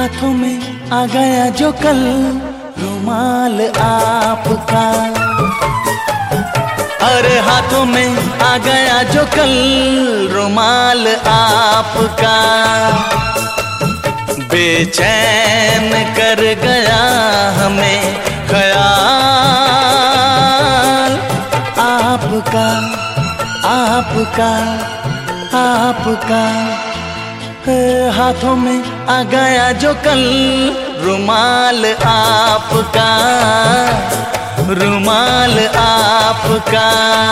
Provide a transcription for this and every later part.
हाथों में आ गया जो कल रुमाल आपका। अरे हाथों में आ गया जो कल रुमाल आपका। बेचैन कर गया हमें ख्याल आपका आपका आपका। हाथों में आ गया जो कल रुमाल आपका, रुमाल आपका।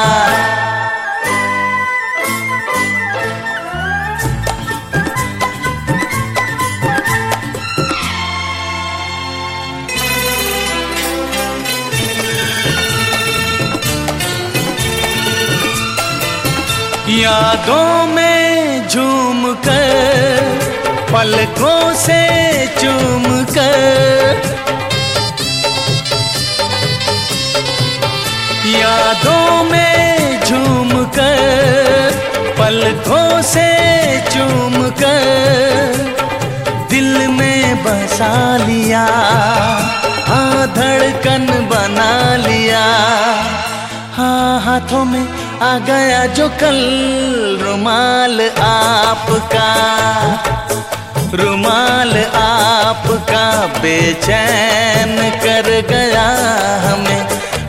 यादों में झूम कर पलकों से चूम कर, यादों में झूम कर पलकों से चूम कर दिल में बसा लिया, हाँ धड़कन बना लिया। हाँ हाथों में आ गया जो कल रुमाल आपका, रुमाल आपका। बेचैन कर गया हमें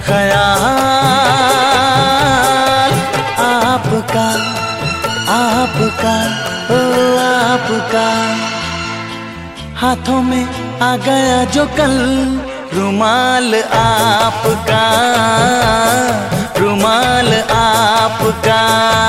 ख्याल आपका आपका ओ आपका। हाथों में आ गया जो कल रुमाल आपका, रुमाल आपका।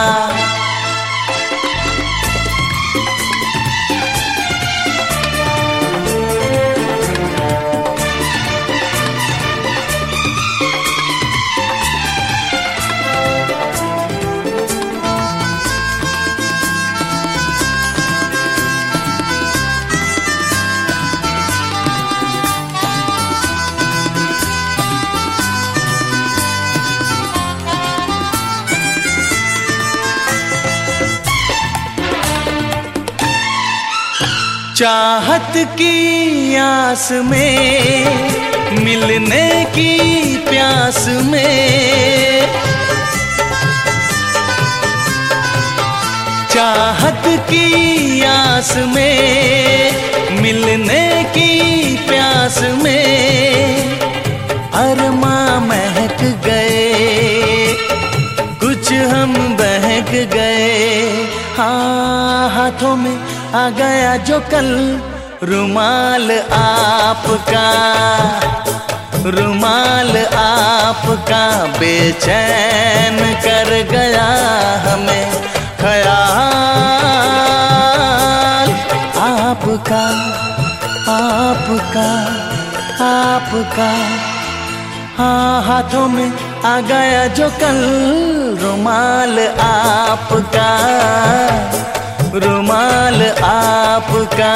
चाहत की आस में, मिलने की प्यास में, चाहत की आस में, मिलने की प्यास में अरमां महक गए, कुछ हम बहक गए। हाँ हाथों में आ गया जो कल रुमाल आपका, रुमाल आपका। बेचैन कर गया हमें ख्याल आपका आपका आपका। हाँ हाथों में आ गया जो कल रुमाल आपका, रुमाल आपका।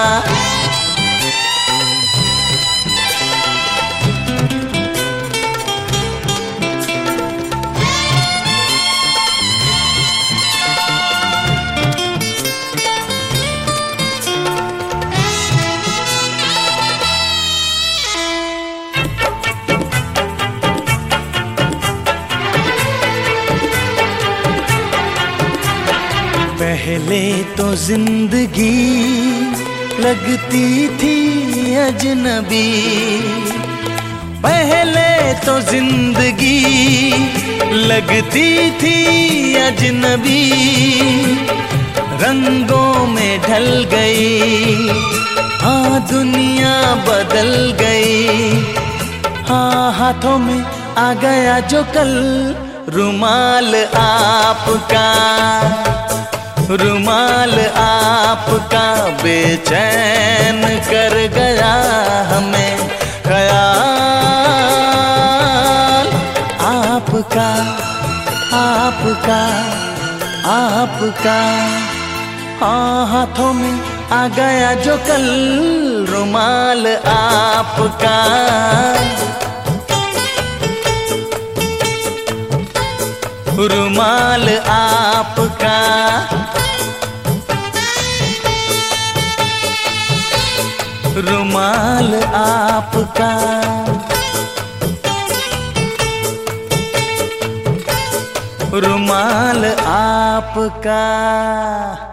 पहले तो जिंदगी लगती थी अजनबी, पहले तो जिंदगी लगती थी अजनबी। रंगों में ढल गई, हाँ दुनिया बदल गई। हाँ हाथों में आ गया जो कल रुमाल आपका, रुमाल आपका। बेचैन कर गया हमें ख्याल आपका आपका आपका। हाँ हाथों में आ गया जो कल रुमाल आपका, रुमाल आपका। रुमाल आपका। रुमाल आपका।